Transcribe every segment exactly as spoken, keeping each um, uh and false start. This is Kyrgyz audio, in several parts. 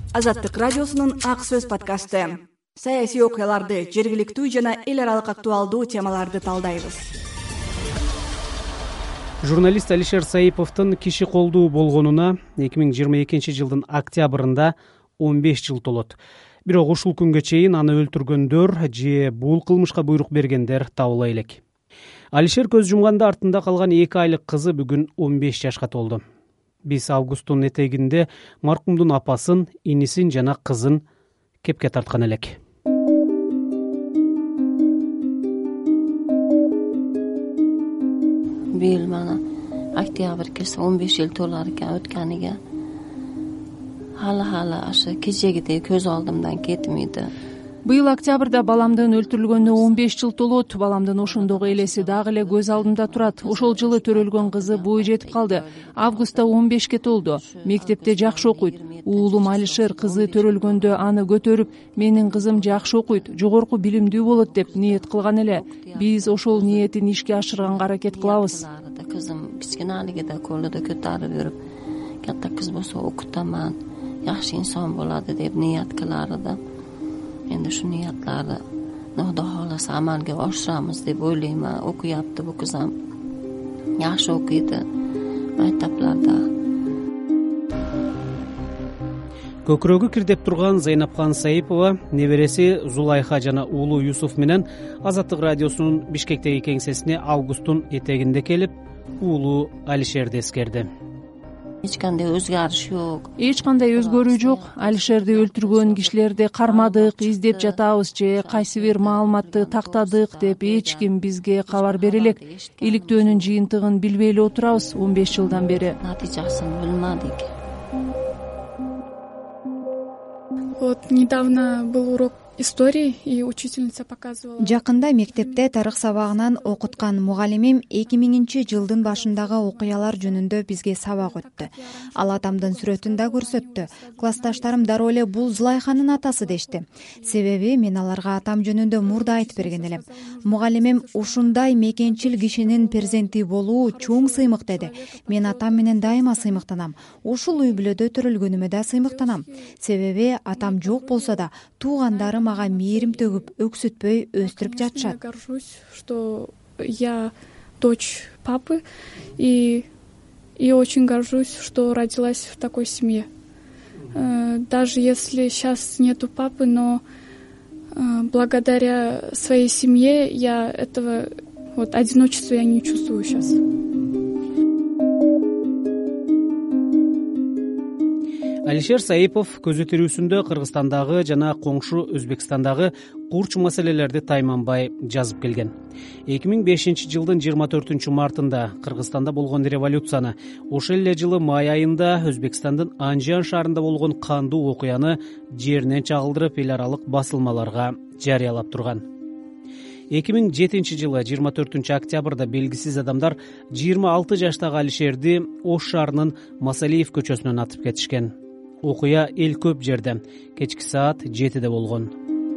Азаттык радиосунун Ак сөз подкасты. Саясий окуяларды, жергиликтүү жана эл аралык актуалдуу темаларды талдайбыз. Журналист Алишер Саиповдун киши колдуу болгонуна эки миң жыйырма экинчи жылдын октябрында он беш жыл толот. Бирок ушул күнгө чейин аны өлтүргөндөр же бул кылмышка буйрук бергендер табыла элек. Алишер көз жумганда артында калган эки айлык кызы бүгүн он беш жашка толду. Биз августтун этегинде маркумдун апасын, инисин жана кызын кепке тарткан элек. Бил мана октябрь келсе он беш жыл толар экен өткөнүгө. Хала-хала ашы кечегидей көз алдымдан кетмейди. Быйыл октябрда баламдын өлтүрүлгөнүнө он беш жыл толот. Баламдын ошондогу элеси дагы эле көз алдымда турат. Ошол жылы төрөлгөн кызы бою жетип калды. Августта он бешке толду. Мектепте жакшы окуйт. Уулум Алишер кызы төрөлгөндө аны көтөрүп, менин кызым жакшы окуйт, жогорку билимдүү болот деп ниет кылган эле. Биз ошол ниетин ишке ашырганга аракет кылабыз. Кызым кичкеналигиде колдо көтөрүп жүрүп, катта кыз болсо окутаман, жакшы инсон болот деп ниет кыларды. Endi shu niyatlarni Xudo xolasa amalga oshiramiz deb o'ylayman. O'qiyapti bu qiz ham. Yaxshi o'qiydi maktablarda. Көкүрөгү кирдеп турган Зайнапхан Саипова, небереси Зулайха жана уулу Юсуф менен Азаттык радиосунун Бишкектеги кеңсесине августтун этегинде келип, уулу Алишерди эскерди. Эч кандай өзгөрүш жок. Эч кандай өзгөрүү жок. Алишерди өлтүргөн кишилерди кармадык, издеп жатабыз же кайсы бир маалыматты тактадык деп эч ким бизге кабар бере элек. Иликтөөнүн жыйынтыгын билбей эле отурабыз он беш жылдан бери. Натыйжасын билмедик. Вот недавно был урок истории, и учительница показывала. Жакында мектепте тарых сабагынан окуткан мугалимим эки миңинчи жылдын башындагы окуялар жөнүндө бизге сабак өттү. Ал атамдын сүрөтүн да көрсөттү. Классташтарым дароо эле бул Зулайханын атасы дешти. Себеби мен аларга атам жөнүндө мурда айтып берген элем. Мугалимим ушундай мекенчил кишинин перзенти болуу чоң сыймык деди. Мен атам менен дайыма сыймыктанам. Ушул үй бүлөдө төрөлгөнүмө да сыймыктанам. Себеби атам жок болсо да туугандарым мага мээрим төгүп, өксүтпөй өстүрүп жатышат. Я горжусь, что я дочь папы, и и очень горжусь, что родилась в такой семье. Даже если сейчас нету папы, но благодаря своей семье я этого вот одиночества я не чувствую сейчас. Алишер Саипов көзү тирүүсүндө Кыргызстандагы жана коңшу Өзбекстандагы курч маселелерди тайманбай жазып келген. эки миң бешинчи жылдын жыйырма төртүнчү мартында Кыргызстанда болгон революцияны, ошол эле жылы май айында Өзбекстандын Анжан шаарында болгон кандуу окуяны жеринен чагылдырып эл аралык басылмаларга жарыялап турган. эки миң жетинчи жылы жыйырма төртүнчү октябрда белгисиз адамдар жыйырма алты жаштагы Алишерди Ош шаарынын Масалиев көчөсүнөн атып кетишкен. Окуя эл көп жерде, кечки саат жетиде болгон.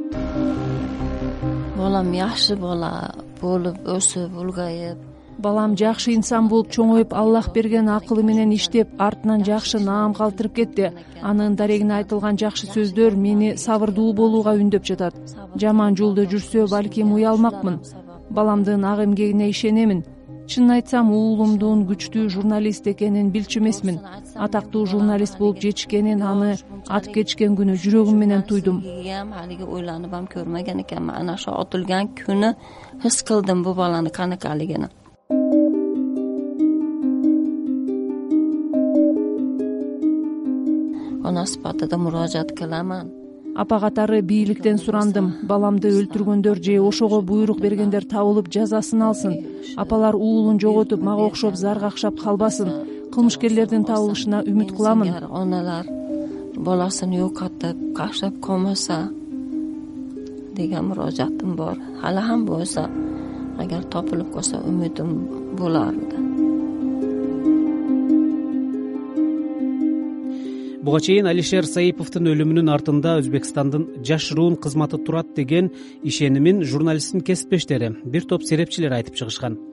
Балам жакшы бала болуп, өсүп, улгайып. Балам жакшы инсан болуп чоңоюп, Аллах берген акылы менен иштеп, артынан жакшы наам калтырып кетти. Анын дарегине айтылган жакшы сөздөр мени сабырдуу болууга үндөп жатат. Жаман жолдо жүрсө, балким уялмакмын. Баламдын ак эмгегине ишенемин. Чынын айтсам, уулумдун күчтүү журналист экенин билчү эмесмин. Атактуу журналист болуп жетишкенин, аны атып кетишкен күнү жүрөгүм менен туйдум. Haligi o'ylanib ham ko'rmagan ekanman. Ana shu otilgan kuni his qildim bu balani qanaqaligini. Ona sifatida murojaat qilaman. Апа катары бийликтен сурандым. Баламды өлтүргөндөр же ошого буйрук бергендер табылып жазасын алсын. Апалар уулун жоготуп, мага окшоп заргакшап калбасын. Кылмышкерлердин табылышына үмүт кыламын. Onalar bolasini yo'qotib, qashlab qolmasa degan murojaatim bor. Hali ham bo'lsa, agar topilib qolsa umidim bo'lardi. Буга чейин Алишер Саиповдун өлүмүнүн артында Өзбекстандын жашыруун кызматы турат деген ишенимин журналисттин кесиптештери, бир топ серепчилер айтып чыгышкан.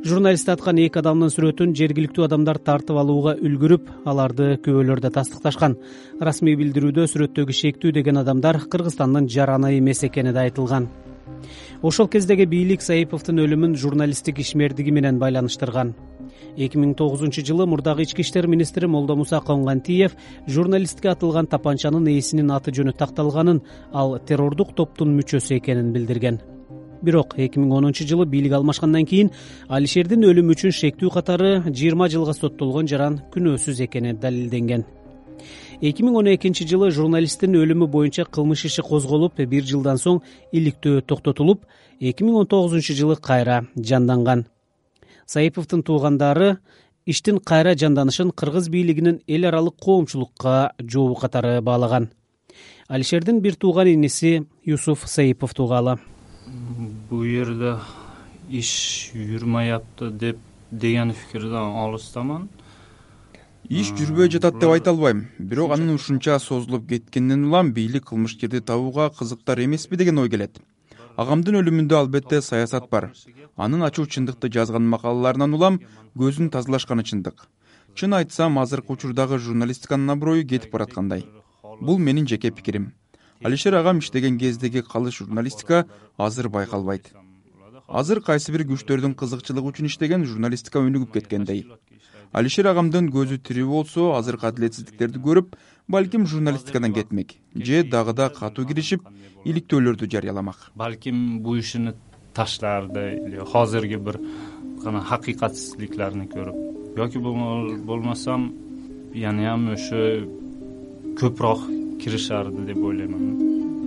журналист аткан эки адамдын сүрөтүн жергиликтүү адамдар тартып алууга үлгүрүп, аларды күбөлөрдө тастыкташкан. Расмий билдирүүдө сүрөттөгү шектүү деген адамдар Кыргызстандын жараны эмес экени да айтылган. Ошол кездеги бийлик Саиповдун өлүмүн журналисттик ишмердиги менен байланыштырган. эки миң тогузунчу жылы мурдагы ички иштер министри Молдомуса Конгантиев журналистке атылган тапанчанын ээсинин аты жөнү такталганын, ал террордук топтун мүчөсү экенин билдирген. Бирок эки миң онунчу жылы бийлик алмашкандан кийин Алишердин өлүмү үчүн шектүү катары жыйырма жылга соттолгон жаран күнөөсүз экени далилденген. эки миң он экинчи жылы журналисттин өлүмү боюнча кылмыш иши козголуп, бир жылдан соң иликтөө токтотулуп, эки миң он тогузунчу жылы кайра жанданган. Саиповдун туугандары иштин кайра жанданышын кыргыз бийлигинин эл аралык коомчулукка жообу катары баалаган. Алишердин бир тууган иниси Юсуф Саипов туугалы. Бул жерде иш жүрмөйапты деп деген фикирден алыстаман. Иш жүрбөй жатат деп айта албайм, бирок анын ушунча созулуп кеткенинен улам бийлик кылмышкерди табууга кызыктар эмеспи деген ой келет. Агамдын өлүмүндө албетте саясат бар. Анын ачуу чындыкты жазган макалаларынан улам көзүн тазалашканы чындык. Чын айтсам, азыркы учурдагы журналистиканын аброю кетип бараткандай. Бул менин жеке пикирим. Алишер агам иштеген кездеги калыш журналистика азыр байкалбайт. Азыр кайсы бир күчтөрдүн кызыкчылыгы үчүн иштеген журналистика өнүгүп кеткендей. Алишер агамдын көзү тирүү болсо, азыркы адилетсиздиктерди көрүп, балким журналистикадан кетмек, же дагы да катуу киришип, иликтөөлөрдү жарыяламак. Балким бул ишини ташларды, или азыркы бир гана хакыйкатсыздыктарды көрүп, yoki болмасам, яны ham o'sha ko'proq kirishardi deb o'ylayman.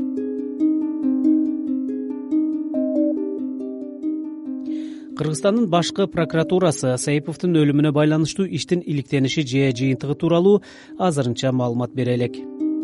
Кыргызстандын башкы прокуратурасы Саиповдун өлүмүнө байланыштуу иштин иликтениши же жыйынтыгы тууралуу азырынча маалымат бере элек.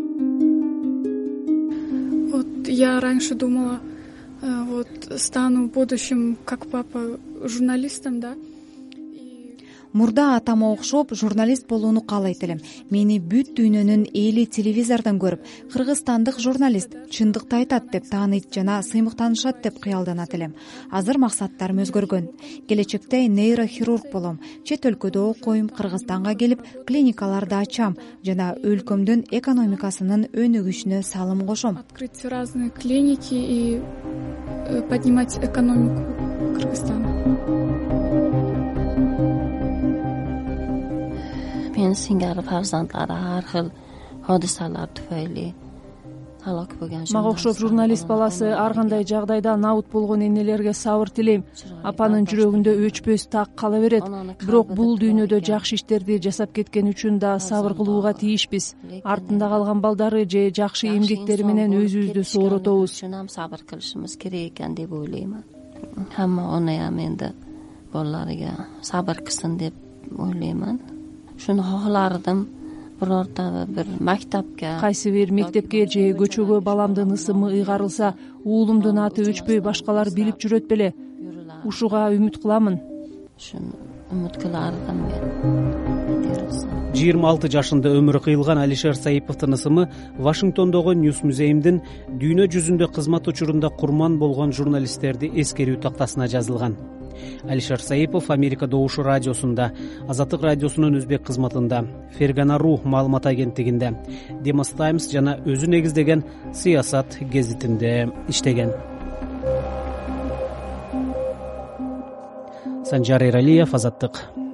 Вот я раньше думала, вот стану в будущем как папа журналистом, да? Мурда атама окшоп журналист болууну каалайт элем. Мени бүт дүйнөнүн эли телевизордон көрүп, кыргызстандык журналист чындыкты айтат деп тааныйт жана сыймыктанышат деп кыялданат элем. Азыр максаттарым өзгөргөн. Келечекте нейрохирург болом, чет өлкөдө окуйм, Кыргызстанга келип клиникаларды ачам жана өлкөмдүн экономикасынын өнүгүшүнө салым кошом. Открыть разные клиники и поднимать экономику Кыргызстана. Men singari farzandlari har xil hodisalar tufayli halok bo'lgan. Мага окшоп журналист баласы ар кандай жагдайда набыт болгон энелерге сабыр тилейм. Апанын жүрөгүндө өчпөс так кала берет. Бирок бул дүйнөдө жакшы иштерди жасап кеткен үчүн да сабыр кылууга тийишпиз. Артында калган балдары же жакшы эмгектери менен өзүбүздү сооротобуз. Shuni ham sabr qilishimiz kerak ekan deb o'ylayman. Hamma ona ham endi bolalariga sabr qilsin deb o'ylayman. Shuni xohlardim, birorta bir maktabga, кайсы бир мектепке же көчөгө баламдын ысымы ыйгарылса, уулумдун аты өчпөй башкалар билип жүрөт беле. Ушуга үмүт кыламын. Shuni umid qilardim men. жыйырма алты жашында өмүрү кыйылган Алишер Саиповдун ысымы Вашингтондогу Ньюс музейимдин дүйнө жүзүндө кызмат учурунда курман болгон журналисттерди эскерүү тактасына жазылган. Алишер Саипов Америка Добушу радиосунда, Азаттык радиосунун өзбек кызматында, Фергана.ру маалымат агенттигинде, Demos Times жана өзү негиздеген Саясат гезитинде иштеген. Санжар Эралиев, Азаттык.